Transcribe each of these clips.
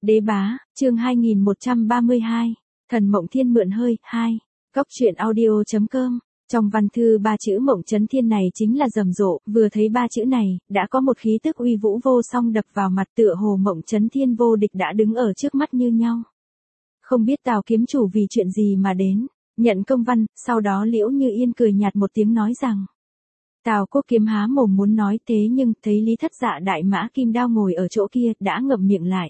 Đế bá, chương 2132, Thần Mộng Thiên mượn hơi, 2, Cóc truyện audio.com. Trong văn thư ba chữ Mộng Chấn Thiên này chính là rầm rộ, vừa thấy ba chữ này, đã có một khí tức uy vũ vô song đập vào mặt, tựa hồ Mộng Chấn Thiên vô địch đã đứng ở trước mắt như nhau. Không biết Tào kiếm chủ vì chuyện gì mà đến, nhận công văn, sau đó Liễu Như Yên cười nhạt một tiếng nói rằng. Tào Quốc Kiếm há mồm muốn nói thế nhưng thấy Lý Thất Dạ đại mã kim đao ngồi ở chỗ kia, đã ngậm miệng lại.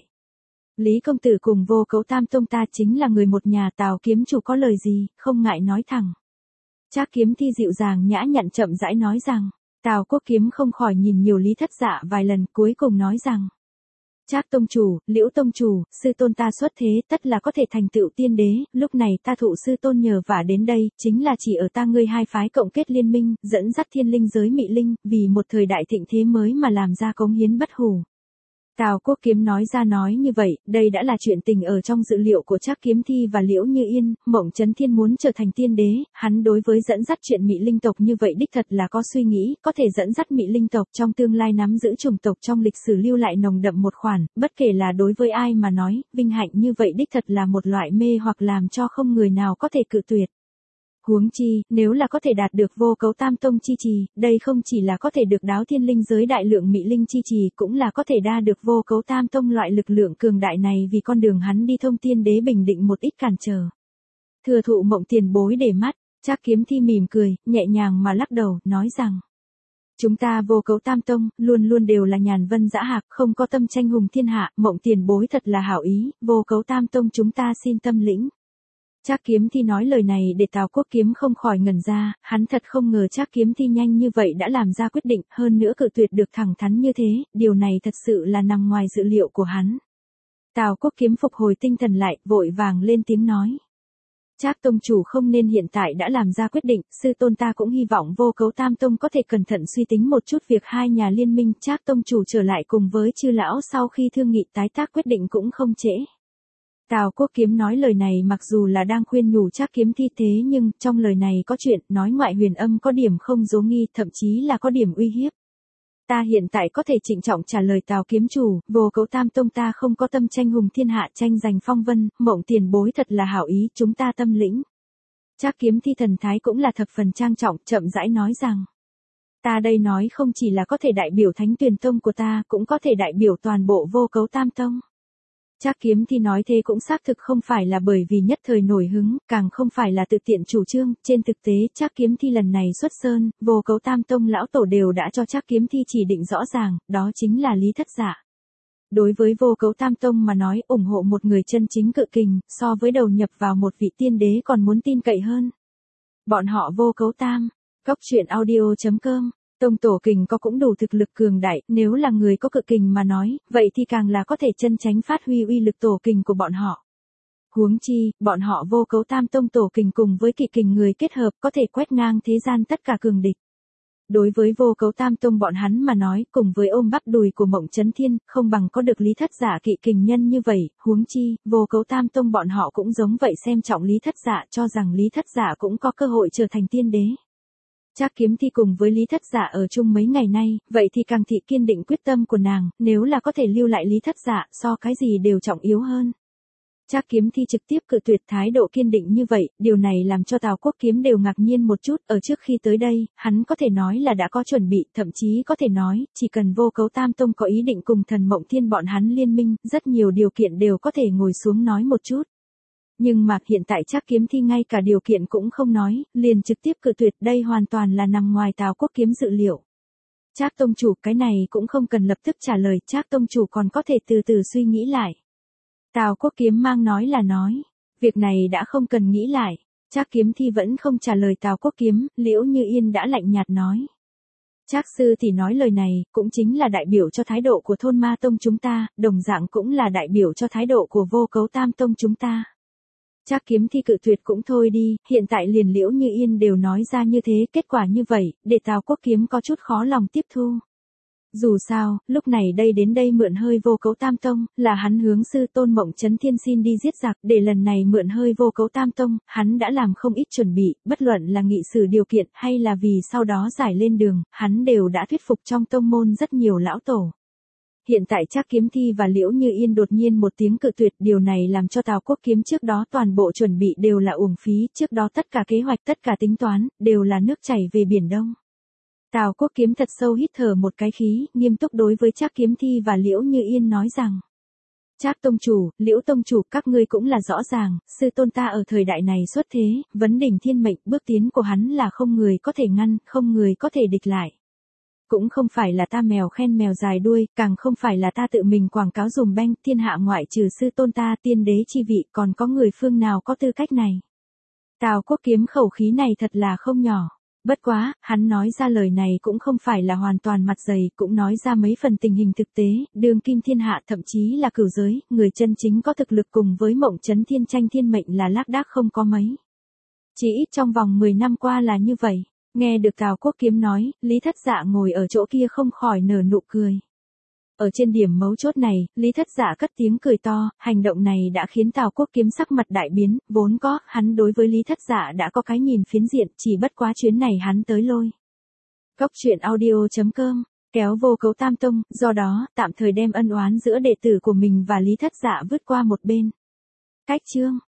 Lý công tử cùng Vô Cấu Tam tông ta chính là người một nhà, Tào kiếm chủ có lời gì, không ngại nói thẳng. Trác Kiếm Thi dịu dàng nhã nhặn chậm rãi nói rằng, Tào Quốc Kiếm không khỏi nhìn nhiều Lý Thất Dạ vài lần, cuối cùng nói rằng. Trác tông chủ, Liễu tông chủ, sư tôn ta xuất thế tất là có thể thành tựu tiên đế, lúc này ta thụ sư tôn nhờ vả đến đây, chính là chỉ ở ta ngươi hai phái cộng kết liên minh, dẫn dắt thiên linh giới mị linh, vì một thời đại thịnh thế mới mà làm ra cống hiến bất hủ. Tào Quốc Kiếm nói ra nói như vậy, đây đã là chuyện tình ở trong dự liệu của Trác Kiếm Thi và Liễu Như Yên, Mộng Chấn Thiên muốn trở thành tiên đế, hắn đối với dẫn dắt chuyện mị linh tộc như vậy đích thật là có suy nghĩ, có thể dẫn dắt mị linh tộc trong tương lai nắm giữ chủng tộc trong lịch sử lưu lại nồng đậm một khoản, bất kể là đối với ai mà nói, vinh hạnh như vậy đích thật là một loại mê hoặc làm cho không người nào có thể cự tuyệt. Huống chi, nếu là có thể đạt được Vô Cấu Tam tông chi trì, đây không chỉ là có thể được đáo thiên linh giới đại lượng mị linh chi trì, cũng là có thể đa được Vô Cấu Tam tông loại lực lượng cường đại này vì con đường hắn đi thông tiên đế bình định một ít cản trở. Thừa thụ Mộng tiền bối để mắt, Trác Kiếm Thi mỉm cười, nhẹ nhàng mà lắc đầu, nói rằng. Chúng ta Vô Cấu Tam tông, luôn luôn đều là nhàn vân dã hạc, không có tâm tranh hùng thiên hạ, Mộng tiền bối thật là hảo ý, Vô Cấu Tam tông chúng ta xin tâm lĩnh. Trác Kiếm Thi nói lời này để Tào Quốc Kiếm không khỏi ngẩn ra, hắn thật không ngờ Trác Kiếm Thi nhanh như vậy đã làm ra quyết định, hơn nữa cự tuyệt được thẳng thắn như thế, điều này thật sự là nằm ngoài dự liệu của hắn. Tào Quốc Kiếm phục hồi tinh thần lại, vội vàng lên tiếng nói. Trác tông chủ không nên hiện tại đã làm ra quyết định, sư tôn ta cũng hy vọng Vô Cấu Tam tông có thể cẩn thận suy tính một chút việc hai nhà liên minh, Trác tông chủ trở lại cùng với chư lão sau khi thương nghị tái tác quyết định cũng không trễ. Tào Quốc Kiếm nói lời này mặc dù là đang khuyên nhủ Trác Kiếm Thi thế nhưng trong lời này có chuyện nói ngoại huyền âm có điểm không dố nghi, thậm chí là có điểm uy hiếp. Ta hiện tại có thể trịnh trọng trả lời Tào kiếm chủ, Vô Cấu Tam tông ta không có tâm tranh hùng thiên hạ, tranh giành phong vân, Mộng tiền bối thật là hảo ý, chúng ta tâm lĩnh. Trác Kiếm Thi thần thái cũng là thập phần trang trọng, chậm rãi nói rằng. Ta đây nói không chỉ là có thể đại biểu Thánh Tuyền tông của ta, cũng có thể đại biểu toàn bộ Vô Cấu Tam tông. Trác Kiếm Thi nói thế cũng xác thực không phải là bởi vì nhất thời nổi hứng, càng không phải là tự tiện chủ trương, trên thực tế Trác Kiếm Thi lần này xuất sơn, Vô Cấu Tam tông lão tổ đều đã cho Trác Kiếm Thi chỉ định rõ ràng, đó chính là Lý Thất Dạ. Đối với Vô Cấu Tam tông mà nói, ủng hộ một người chân chính cự kình, so với đầu nhập vào một vị tiên đế còn muốn tin cậy hơn. Bọn họ Vô Cấu Tam, Cóc truyện audio.com. Tông tổ kình có cũng đủ thực lực cường đại, nếu là người có cự kình mà nói, vậy thì càng là có thể chân chánh phát huy uy lực tổ kình của bọn họ. Huống chi, bọn họ Vô Cấu Tam tông tổ kình cùng với kỵ kình người kết hợp có thể quét ngang thế gian tất cả cường địch. Đối với Vô Cấu Tam tông bọn hắn mà nói, cùng với ôm bắp đùi của Mộng Chấn Thiên, không bằng có được Lý Thất Dạ kỵ kình nhân như vậy, huống chi, Vô Cấu Tam tông bọn họ cũng giống vậy xem trọng Lý Thất Dạ, cho rằng Lý Thất Dạ cũng có cơ hội trở thành tiên đế. Trác Kiếm Thi cùng với Lý Thất Dạ ở chung mấy ngày nay, vậy thì càng thị kiên định quyết tâm của nàng, nếu là có thể lưu lại Lý Thất Dạ, so cái gì đều trọng yếu hơn. Trác Kiếm Thi trực tiếp cự tuyệt thái độ kiên định như vậy, điều này làm cho Tào Quốc Kiếm đều ngạc nhiên một chút, ở trước khi tới đây, hắn có thể nói là đã có chuẩn bị, thậm chí có thể nói, chỉ cần Vô Cấu Tam tông có ý định cùng Thần Mộng Thiên bọn hắn liên minh, rất nhiều điều kiện đều có thể ngồi xuống nói một chút. Nhưng mà hiện tại Trác Kiếm Thi ngay cả điều kiện cũng không nói, liền trực tiếp cự tuyệt, đây hoàn toàn là nằm ngoài Tào Quốc Kiếm dự liệu. Trác tông chủ, cái này cũng không cần lập tức trả lời, Trác tông chủ còn có thể từ từ suy nghĩ lại. Tào Quốc Kiếm mang nói là nói, việc này đã không cần nghĩ lại. Trác Kiếm Thi vẫn không trả lời Tào Quốc Kiếm, Liễu Như Yên đã lạnh nhạt nói. Trác sư thì nói lời này, cũng chính là đại biểu cho thái độ của thôn ma tông chúng ta, đồng dạng cũng là đại biểu cho thái độ của Vô Cấu Tam tông chúng ta. Trác Kiếm Thi cự tuyệt cũng thôi đi, hiện tại liền Liễu Như Yên đều nói ra như thế, kết quả như vậy, để Tào Quốc Kiếm có chút khó lòng tiếp thu. Dù sao, lúc này đây đến đây mượn hơi Vô Cấu Tam tông, là hắn hướng sư tôn Mộng Chấn Thiên xin đi giết giặc, để lần này mượn hơi Vô Cấu Tam tông, hắn đã làm không ít chuẩn bị, bất luận là nghị sử điều kiện hay là vì sau đó giải lên đường, hắn đều đã thuyết phục trong tông môn rất nhiều lão tổ. Hiện tại Trác Kiếm Thi và Liễu Như Yên đột nhiên một tiếng cự tuyệt, điều này làm cho Tào Quốc Kiếm trước đó toàn bộ chuẩn bị đều là uổng phí, trước đó tất cả kế hoạch, tất cả tính toán, đều là nước chảy về biển đông. Tào Quốc Kiếm thật sâu hít thở một cái khí, nghiêm túc đối với Trác Kiếm Thi và Liễu Như Yên nói rằng: Trác tông chủ, Liễu tông chủ, các ngươi cũng là rõ ràng, sư tôn ta ở thời đại này xuất thế, vấn đỉnh thiên mệnh, bước tiến của hắn là không người có thể ngăn, không người có thể địch lại. Cũng không phải là ta mèo khen mèo dài đuôi, càng không phải là ta tự mình quảng cáo dùm beng, thiên hạ ngoại trừ sư tôn ta, tiên đế chi vị, còn có người phương nào có tư cách này. Tào Quốc Kiếm khẩu khí này thật là không nhỏ. Bất quá, hắn nói ra lời này cũng không phải là hoàn toàn mặt dày, cũng nói ra mấy phần tình hình thực tế, đương kim thiên hạ thậm chí là cửu giới, người chân chính có thực lực cùng với Mộng Chấn Thiên tranh thiên mệnh là lác đác không có mấy. Chỉ ít trong vòng 10 năm qua là như vậy. Nghe được Tào Quốc Kiếm nói, Lý Thất Dạ ngồi ở chỗ kia không khỏi nở nụ cười. Ở trên điểm mấu chốt này, Lý Thất Dạ cất tiếng cười to, hành động này đã khiến Tào Quốc Kiếm sắc mặt đại biến, vốn có, hắn đối với Lý Thất Dạ đã có cái nhìn phiến diện, chỉ bất quá chuyến này hắn tới lôi. Góc truyện audio.com, kéo vô cấu tam tông, do đó, tạm thời đem ân oán giữa đệ tử của mình và Lý Thất Dạ vứt qua một bên. Cách chương.